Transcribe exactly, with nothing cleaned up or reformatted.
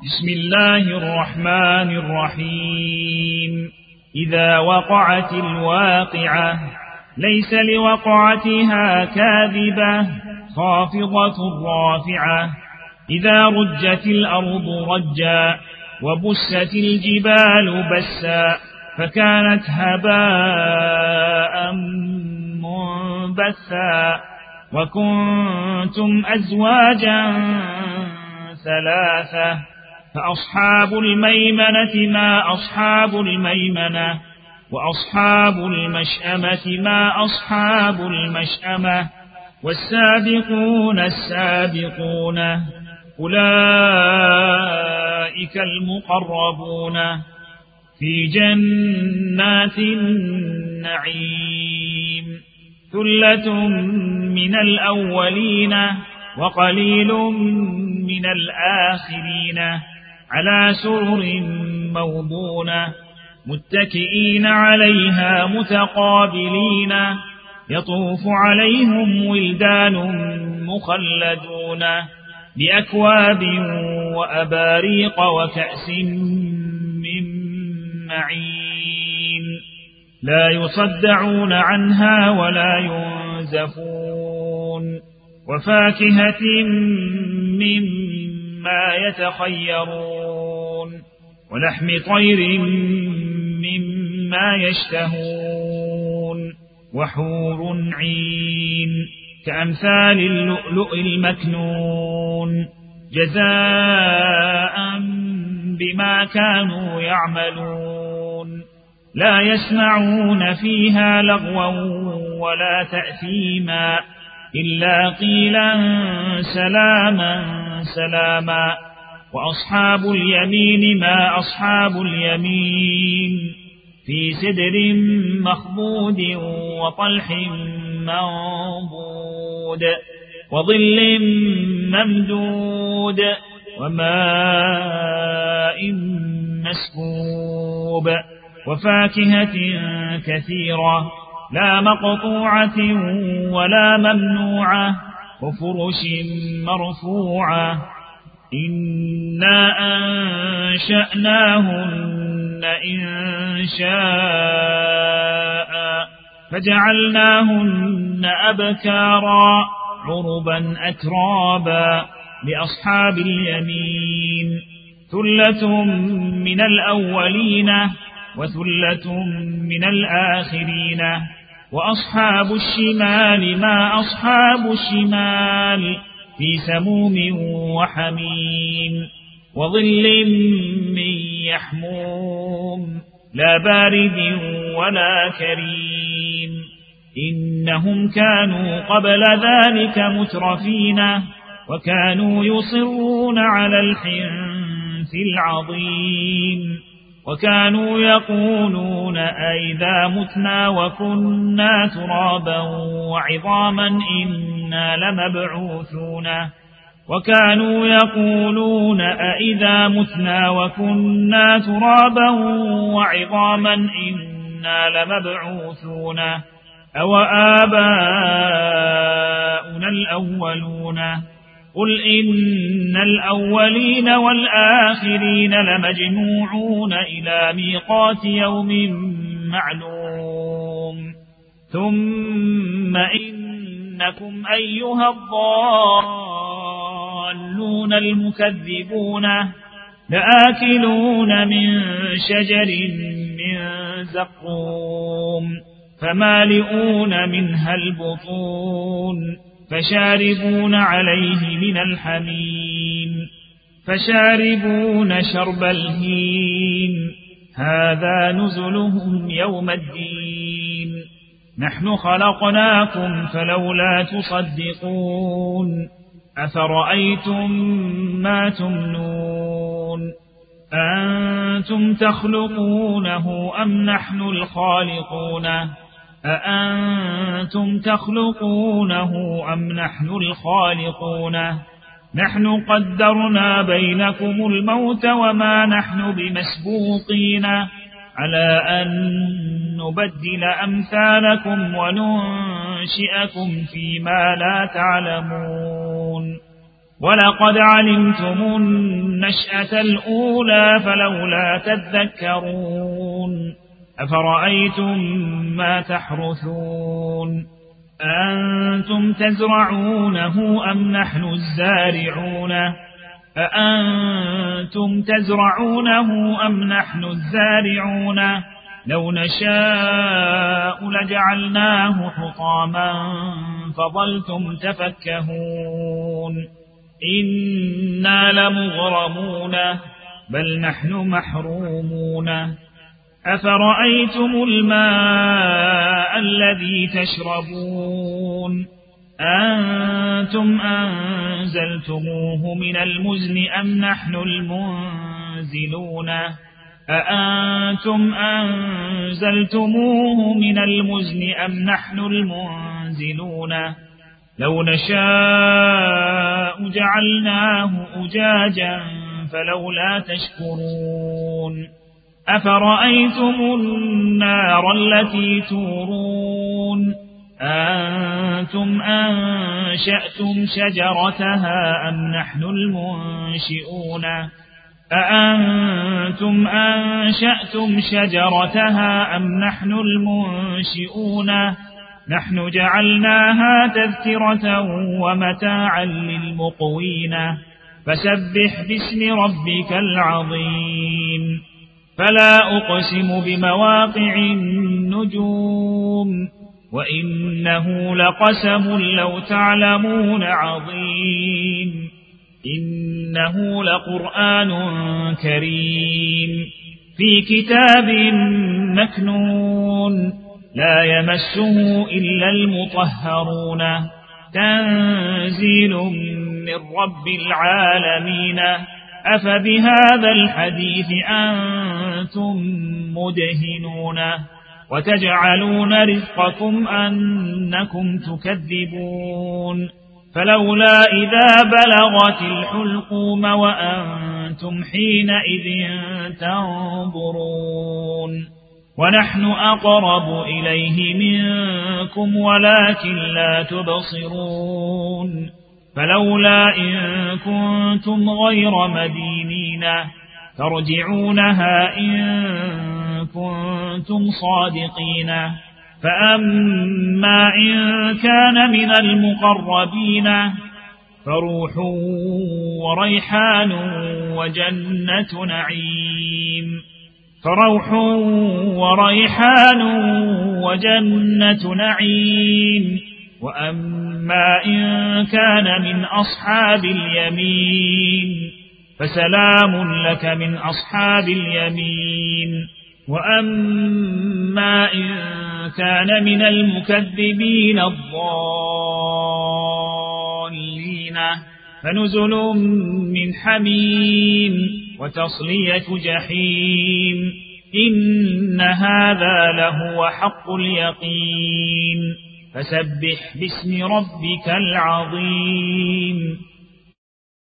بسم الله الرحمن الرحيم. إذا وقعت الواقعة ليس لوقعتها كاذبة خافضة رافعة. إذا رجت الأرض رجا وبست الجبال بسا فكانت هباء منبثا. وكنتم أزواجا ثلاثة فأصحاب الميمنة ما أصحاب الميمنة وأصحاب المشأمة ما أصحاب المشأمة والسابقون السابقون أولئك المقربون في جنات النعيم. ثلة من الأولين وقليل من الآخرين على سرر موضونة متكئين عليها متقابلين يطوف عليهم ولدان مخلدون بأكواب وأباريق وكأس من معين لا يصدعون عنها ولا ينزفون. وفاكهة مما يتخيرون ولحم طير مما يشتهون وحور عين كأمثال اللؤلؤ المكنون جزاء بما كانوا يعملون. لا يسمعون فيها لغوا ولا تأثيما إلا قيلا سلاما سلاما. وأصحاب اليمين ما أصحاب اليمين في سدر مخضود وطلح منضود وظل ممدود وماء مسكوب وفاكهة كثيرة لا مقطوعة ولا ممنوعة وفرش مرفوعة. إنا أنشأناهن إنشاء فجعلناهن أبكارا عربا أترابا لأصحاب اليمين. ثلة من الأولين وثلة من الآخرين. وأصحاب الشمال ما أصحاب الشمال في سموم وحميم وظل من يحموم لا بارد ولا كريم. إنهم كانوا قبل ذلك مترفين وكانوا يصرون على الحنث العظيم وكانوا يقولون أئذا متنا وكنا ترابا وعظاما إنا لمبعوثون وكانوا يقولون أئذا متنا وكنا ترابا وعظاما إنا لمبعوثون أو آباؤنا الأولون. قل إن الأولين والآخرين لمجموعون إلى ميقات يوم معلوم. ثم إنكم أيها الضالون المكذبون لآكلون من شجر من زقوم فمالئون منها البطون فشاربون عليه من الحميم فشاربون شرب الهيم هذا نزلهم يوم الدين. نحن خلقناكم فلولا تصدقون. أفرأيتم ما تمنون أأنتم تخلقونه أم نحن الخالقون أأنتم تخلقونه أم نحن الخالقون نحن قدرنا بينكم الموت وما نحن بمسبوقين على أن نبدل أمثالكم وننشئكم فيما لا تعلمون. ولقد علمتم النشأة الأولى فلولا تذكرون أفرأيتم ما تحرثون أأنتم تزرعونه أم نحن الزارعون أأنتم تزرعونه أم نحن الزارعون لو نشاء لجعلناه حطاما فظلتم تفكهون إنا لمغرمون بل نحن محرومون أفرأيتم الماء الذي تشربون أنتم أنزلتموه من المزن أم نحن المنزلون أأنتم أنزلتموه من المزن أم نحن المنزلون لو نشاء جعلناه أجاجا فلولا تشكرون أفرأيتم النار التي تورون أنتم أنشأتم شجرتها أم نحن المنشئون أأنتم أنشأتم شجرتها أم نحن المنشئون نحن جعلناها تذكرة ومتاعا للمقوين فسبح باسم ربك العظيم فلا أقسم بمواقع النجوم وإنه لقسم لو تعلمون عظيم إنه لقرآن كريم في كتاب مكنون لا يمسه إلا المطهرون تنزيل من رب العالمين أفبهذا الحديث أنتم مدهنون وتجعلون رزقكم أنكم تكذبون فلولا إذا بلغت الحلقوم وأنتم حينئذ تنظرون ونحن أقرب إليه منكم ولكن لا تبصرون فلولا إن كنتم غير مدينين ترجعونها إن كنتم صادقين فأما إن كان من المقربين فروح وريحان وجنة نعيم فروح وريحان وجنة نعيم وأما إن كان من أصحاب اليمين فسلام لك من أصحاب اليمين وأما إن كان من المكذبين الضالين فنزل من حميم وتصلية جحيم إن هذا لهو حق اليقين فسبح باسم ربك العظيم